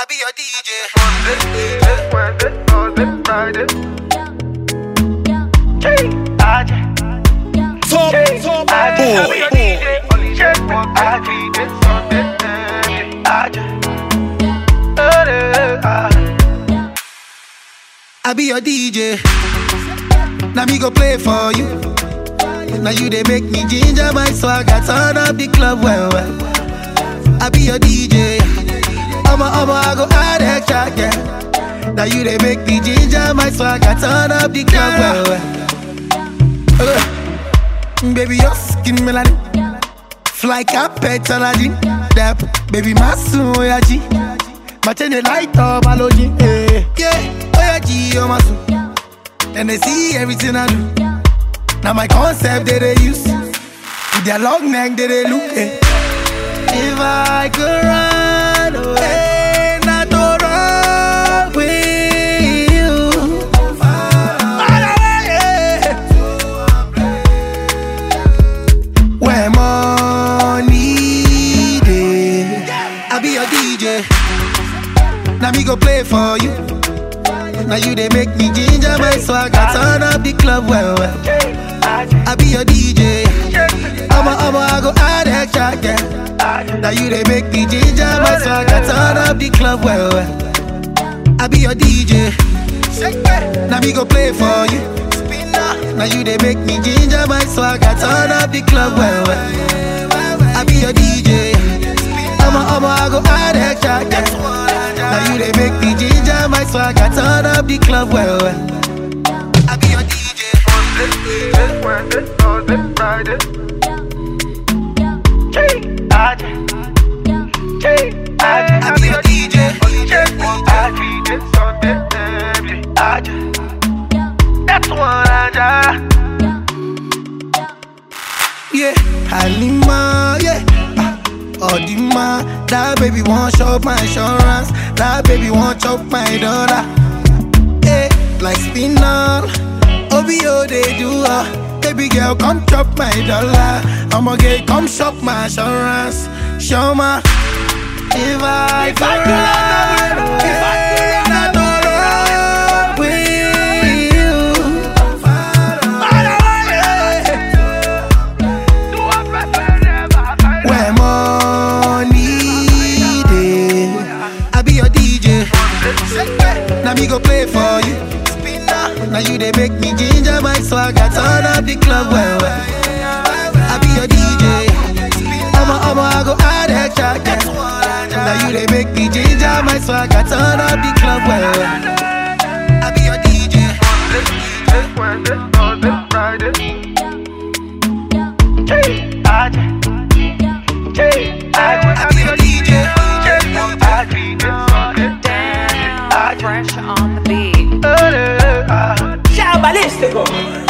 I be your DJ. Wednesday, Thursday, Friday. Top I be your boy. DJ. Only check one, I DJ Sunday. I be your DJ. Now me go play for you. Now you they make me ginger my swagger. Turn up the club well. I be your DJ. I go add extra, yeah. Now you they make me ginger my swagger. Turn up the club well. Baby, your skin melody. Fly carpet Aladdin. That baby, my soon, oh yeah, G. My chain the light up, Aloji. Yeah, oh yeah, G, oh my soon. And they see everything I do. Now my concept that they use. With their long neck that they look. If I could run away, not to run with you. Where money day, I be your DJ. Now me go play for you. Now you they make me ginger my swagger. Turn up the club well. I be your DJ. I go add extra, yeah. Now you they make me ginger my swagger. Turn up the club well. I be your DJ. Now me go play for you. Now you they make me ginger my swagger. Turn up the club well. I be your DJ. I go add extra, yeah. Now you they make me ginger my swagger. Turn up the club well. I be your DJ. Wednesday, Thursday, Friday. I be your DJ. Only check one, I DJ Sunday. That's one I Yeah, Halima, yeah. Odima, that baby won't chop my insurance. That baby won't chop my dollar. Yeah, like spinal. OBO they do baby girl, come chop my dollar. I'ma get, come shop my insurance. Show my. If I could run with you. Where money day, I be your DJ. Now me go play for you. Now you they make me ginger my swagger. Turn up the club well. I be your DJ. I go add extra, yeah. Now you they make me ginger my swagger. Turn up the club well. I be your DJ. Wednesday, Thursday, Friday. I be your DJ. Fresh on the beat. Ballistico.